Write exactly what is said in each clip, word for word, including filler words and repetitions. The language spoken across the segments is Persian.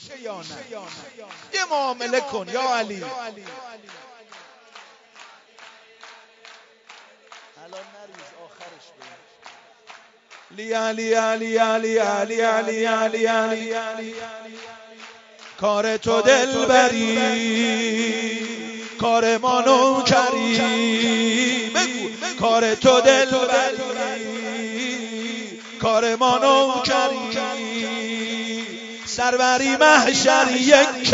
یا نه؟ یه معامله کن یا علی. الان نریز آخرش بگیر. لی علی علی علی علی علی علی علی علی کار تو دلبری، کار ما نوکری. بگو کار تو دلبری، کار ما نوکری. سروری محشر یک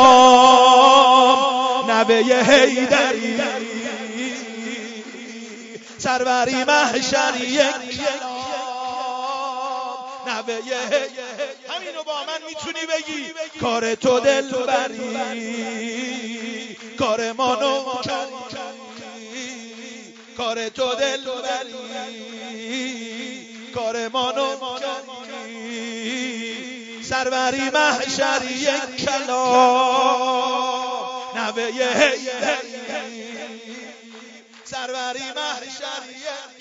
کلام نوه حیدری. سروری محشر یک کلام نوه حیدری. همینو با من میتونی بگی کار تو دلبری، کار ما نوکری. کار تو دلبری، کار ما نوکری. سروری محشر یک کلام نوه حیدری. سروری محشر یک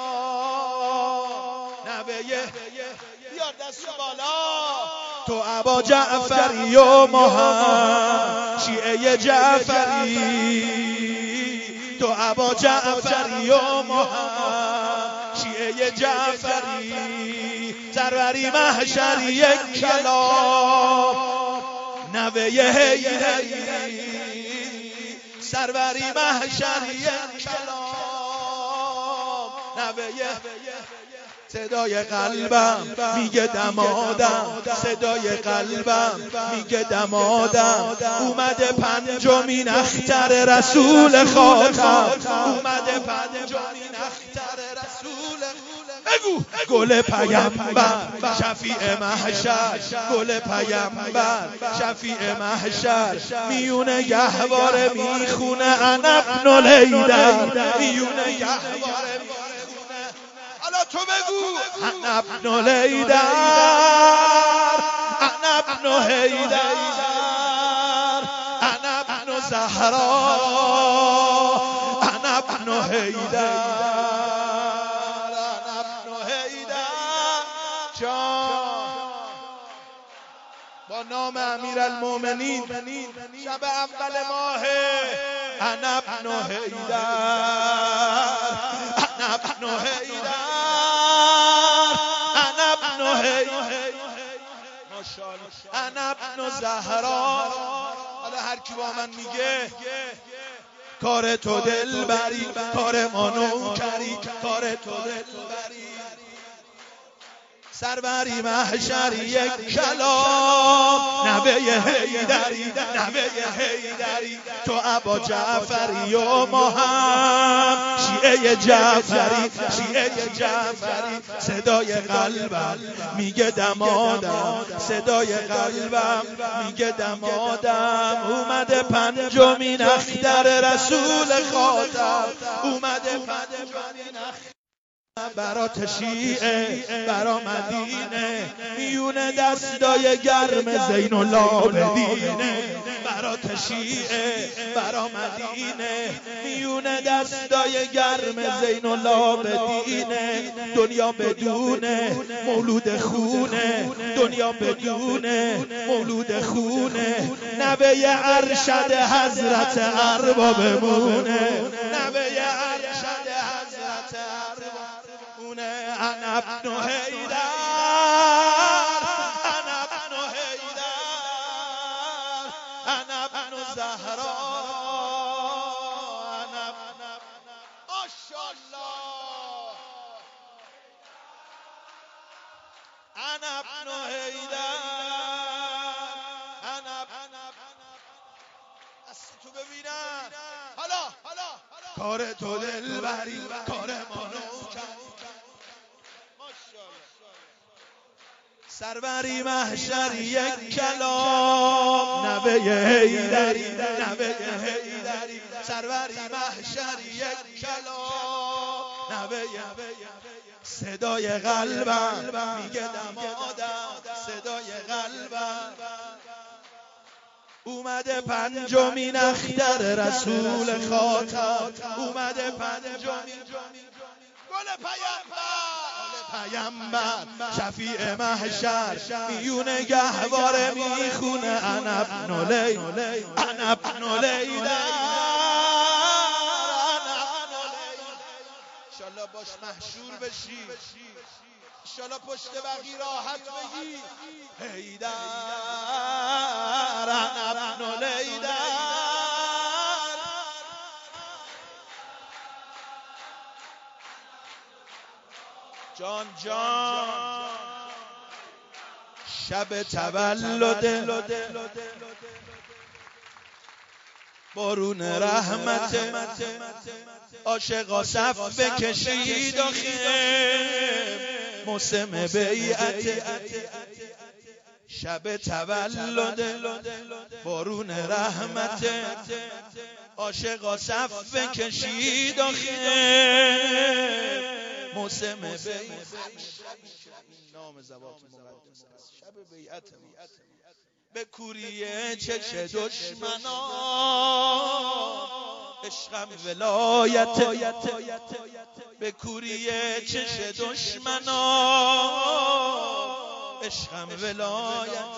کلام نوه حیدری. بیار دست بالا. تو ابا جعفری و ما هم شیعه جعفری. تو ابا جعفری و ما هم شیعه جعفری. سروری محشر یک کلام نوه حیدری. سروری محشر یک کلام نوه حیدری. صدای قلبم میگه دمادم، صدای قلبم میگه دمادم. اومده پنجمین اختر رسول خاتم. اومده پنجمین اختر رسول. بگو گل پیامبر شفیع محشر. گل پیامبر شفیع محشر. میونه گهواره میخونه انا ابن الحیدر. میونه گهواره حالا تو بگو انا ابن الحیدر، انا ابن حیدر، انا ابن زهرا، انا ابن حیدر، انا ابن حیدر جان. با نام امیرالمومنین شب اول ماه انا ابن حیدر، انا ابن حیدر، انا ابن حیدر، انا ابن زهرا. حالا هر کی با من میگه کار تو دلبری، کار ما نوکری. کار تو دلبری. سروری محشر یک کلام نوه حیدری. نوه حیدری. تو ابا جعفری و ما هم شیعه جعفری. شیعه جعفری. صدای قلبم میگه دمادم، صدای قلبم میگه دمادم. اومده پنجمین اختر رسول خاتم. اومده پنجمین اختر برات شیعه، برا مدینه. میونه دستای گرم زین العابدینه. برات شیعه، برا مدینه. میونه دستای گرم زین العابدینه. دنیا بدونه مولود خونه، دنیا بدونه مولود خونه. نوه ارشد حضرت ارباب بمونه. نوه ارشد حضرت ارباب. انا ابن حیدر، انا ابن حیدر، انا ابن زهرا، انا ابن ماشاءالله، انا ابن حیدر، انا ابن. دستتو ببینم. حالا کار تو دلبری، کار ما نوکری. سروری محشر یک کلام نوه حیدری. نوه حیدری. سروری محشر یک کلام نوه حیدری. صدای قلبم میگه دمادم، صدای قلبم. اومده پنجمین اختر رسول خاتم. اومده پنجمین گل پیامبر. پیامبر شفیع محشر میونه گهواره میخونه انا ابن لی انا ابن لیدر انشالله باش محشور بشی، انشالله پشت بقی راحت بگی حیدر انا ابن لیدر. جان جان شب تولد بارون رحمت عاشقا صف بکشید آخه موسم بیعت. شب تولد بارون رحمت عاشقا صف بکشید آخه موسم بیعت. نام زبات مقدس است. شب بیعت به کوریه چش دشمنا عشقم ولایت، به کوریه چش دشمنا عشقم ولایت.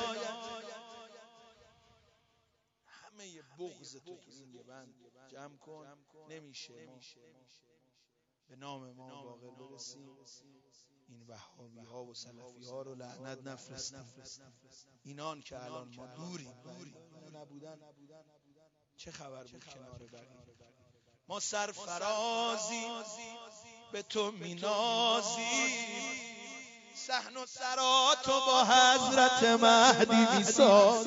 همه بغض تو تو این یه بند جمع کن نمیشه به نام ما باقر برسیم. این وهابی ها و سلفی ها رو لعنت نفرستیم. اینان که الان ما دوریم نبودن چه خبر بود کنار بقیه. ما سرفرازی به تو مینازی، صحن و سراتو با حضرت مهدی میساز.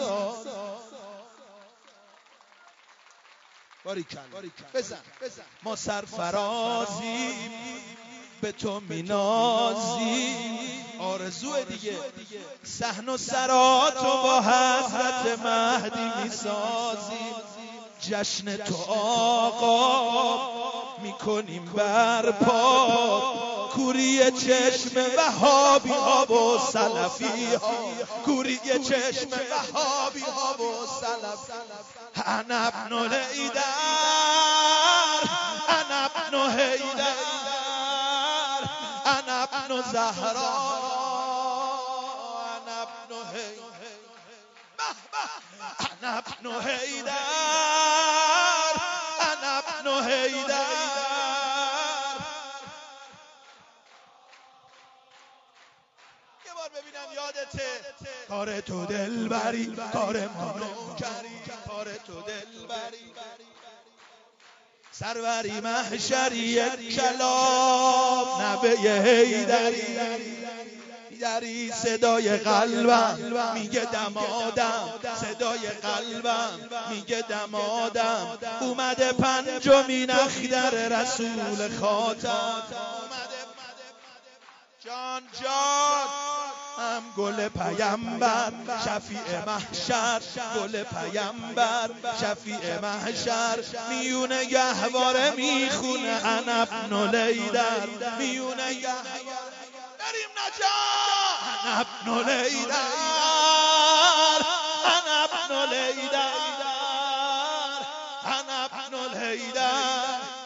باریکن بزن. ما سرفرازی به تو مینازی، آرزو دیگه صحن و سراتو با حضرت مهدی میسازی. جشن تو آقا میکنیم برپا، کوری چشم وهابی ها و سلفی ها، کوری چشم وهابی ها و سلفی. انا ابن لیدر انا ابن حیدر انا ابن زهرا انا ابن حیدر انا ابن حیدر انا ابن حیدر. یه بار ببینم یادته کار تو دلبری، کار ما نوکری، کار تو دلبری. سروری محشری کلام نبه حیدری، حیدری صدای قلبم میگه دمادم، صدای قلبم میگه دمادم. اومده پنجمین اخگر رسول خاتم. جان جان هم گل پیامبر شفیع محشر، گل پیامبر شفیع محشر میونه گهواره میخونه انا ابن لیدر، میونه گهواره بریم نجات انا ابن لیدر انا ابن لیدر انا ابن لیدر.